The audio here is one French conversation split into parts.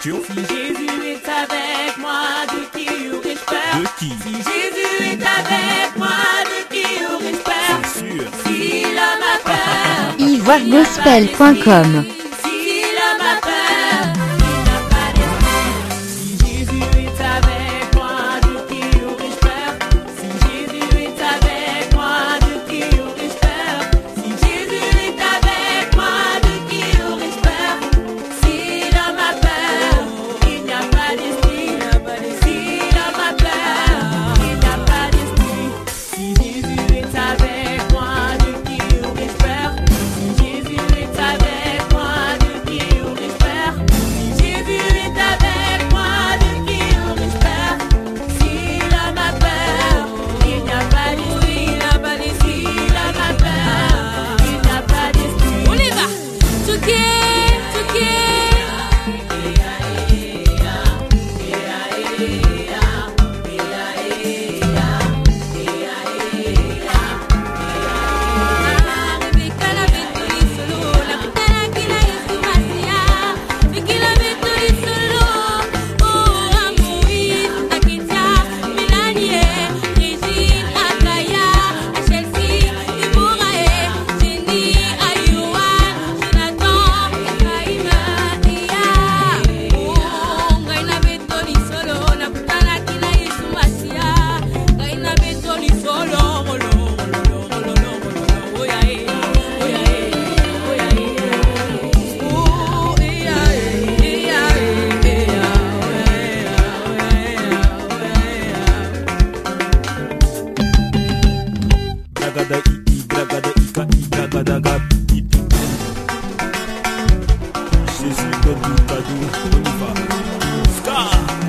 question. Si Jésus est avec moi, de qui aurais-je peur? De qui? Si Jésus est avec moi, de qui aurais-je peur? C'est sûr. Si l'homme a peur, ivoiregospel.com. si l'homme a peur, il n'a pas d'esprit. Si Jésus est avec moi, de qui aurais-je peur? Si Jésus est avec moi, de qui aurais-je peur? Si Jésus est avec moi, de qui aurais-je peur? Si l'homme a peur, il n'y a pas d'esprit. Si l'homme a peur, il n'y a pas d'esprit. Si Jésus est avec moi, de qui aurais-je peur? Si Jésus est avec moi, de qui aurais-je peur? Si Jésus est avec moi, de qui aurais-je peur? Si l'homme a peur, il n'y a pas d'esprit. Si l'homme a peur, il n'y a pas d'esprit. On y va. Bragada ii, bragada ika, bragada gab, ipi. Jésus donne du cadeau, on y va. Ska!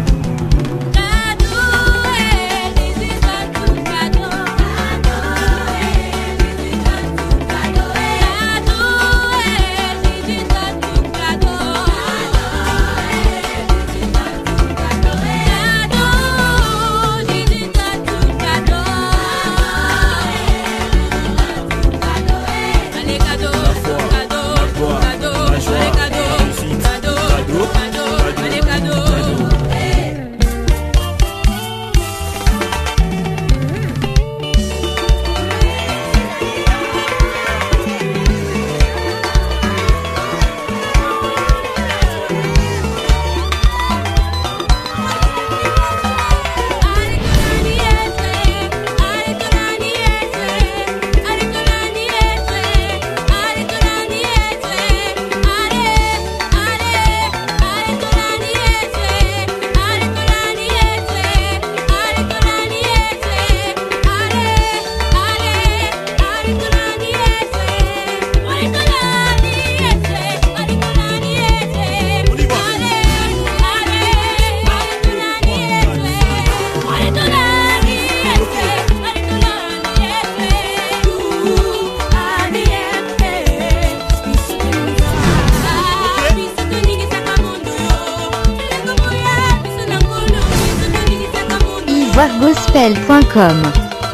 ivoiregospel.com.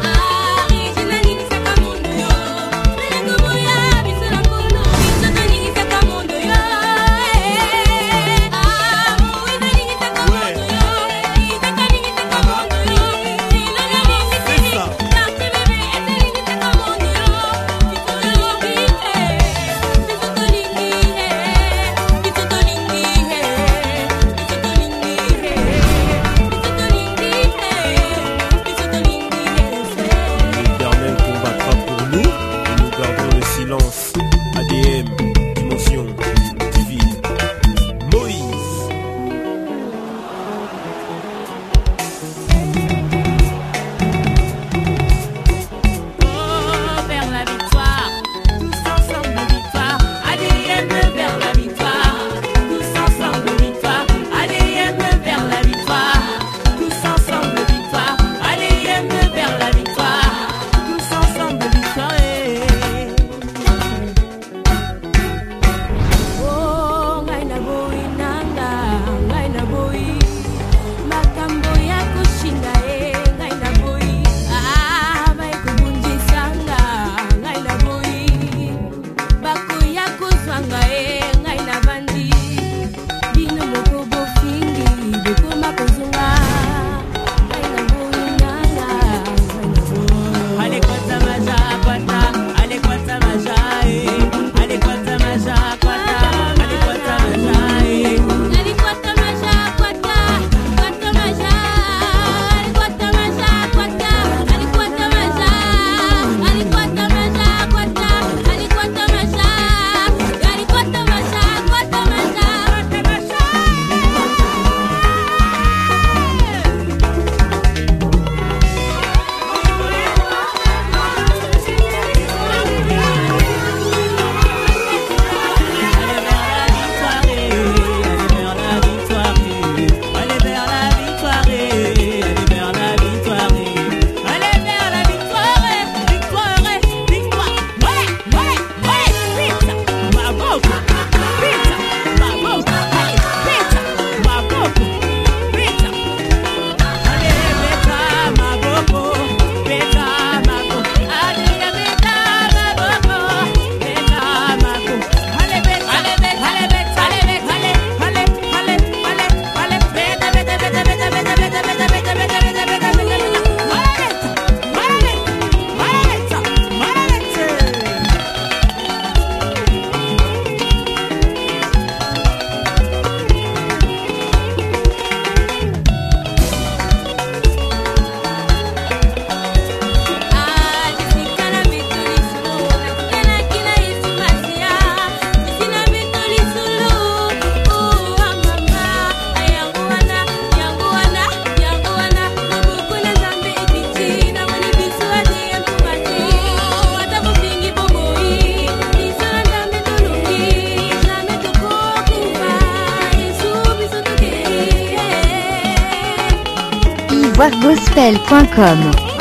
L'éternel combattra pour nous et nous gardons le silence. ADM, dimension divine. Moïse. Oh, vers la victoire, tous ensemble victoire. ADM vers la victoire, tous ensemble victoire. ADM vers la victoire, tous ensemble victoire. ADM vers la victoire, tous ensemble victoire. www.wargospel.com.